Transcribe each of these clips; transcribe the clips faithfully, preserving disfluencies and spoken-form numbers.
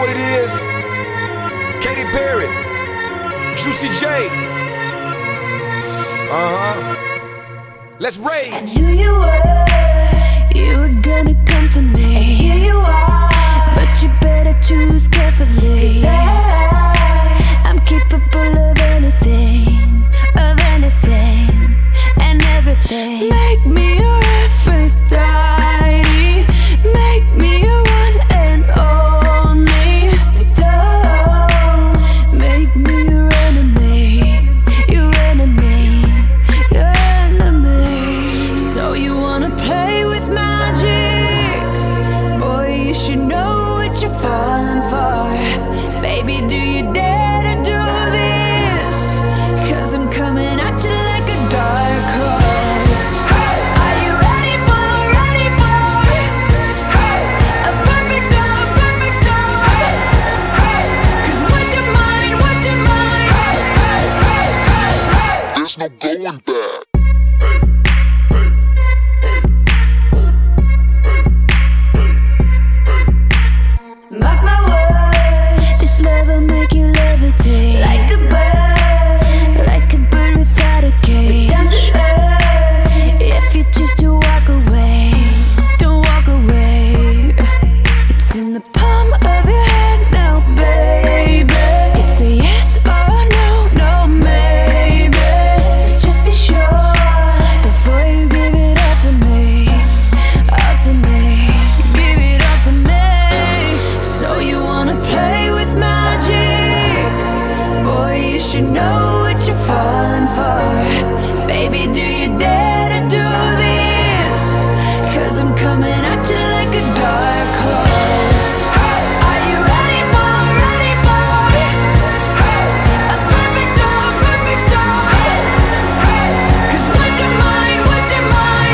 it is? Katy Perry, Juicy J. Uh-huh. Let's rage. I knew you were, you were gonna come to me, and here you are, but you better choose carefully. 'Cause I, I'm capable of anything, of anything, and everything. Make me your Aphrodite, make me your one and only. Don't make me your enemy, your enemy, your enemy. So you wanna play with magic? Boy, you should know what you're falling for. Baby, do you dare to do this? 'Cause I'm coming at you like a dark horse. Are you ready for, ready for a perfect storm, perfect storm? 'Cause what's your mind, what's your mind? There's no going back. Mark my words, this love will make you levitate like a bird, like a bird without a cage. Down to earth, if you choose to walk away, don't walk away. It's in the palm of your hand now, baby. It's a yes or no, no maybe. So just be sure before you give it all to me, all to me. Give it all to me. So you wanna play with magic? Boy, you should know what you're falling for. Baby, do you dare to do this? 'Cause I'm coming at you like a dark horse. Are you ready for, ready for a perfect storm, perfect storm? 'Cause what's your mind, what's your mind?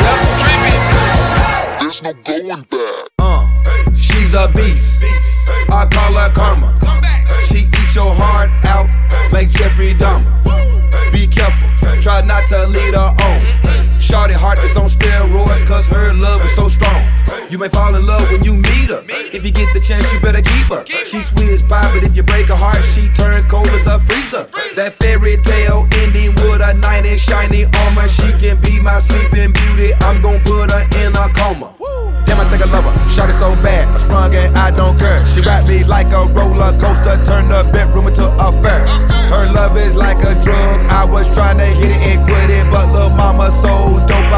There's no going back. Uh, she's a beast. I call her karma. She eats your heart out like Jeffrey Dahmer. Be careful, try not to lead her on. Shorty heart is on steroids, 'cause her love is so strong. You may fall in love when you meet her. If you get the chance, you better keep her. She's sweet as pie, but if you break her heart, she turns cold as a freezer. That fairy tale ending with a knight in shiny armor. She can be my sleeping beauty, I'm gon' put her in a coma. Damn, I think I love her. Shot it so bad, I sprung and I don't care. She wrapped me like a roller coaster, turned the bedroom into a fair. Her love is like a drug. I was trying to hit it and quit it, but lil' mama so dope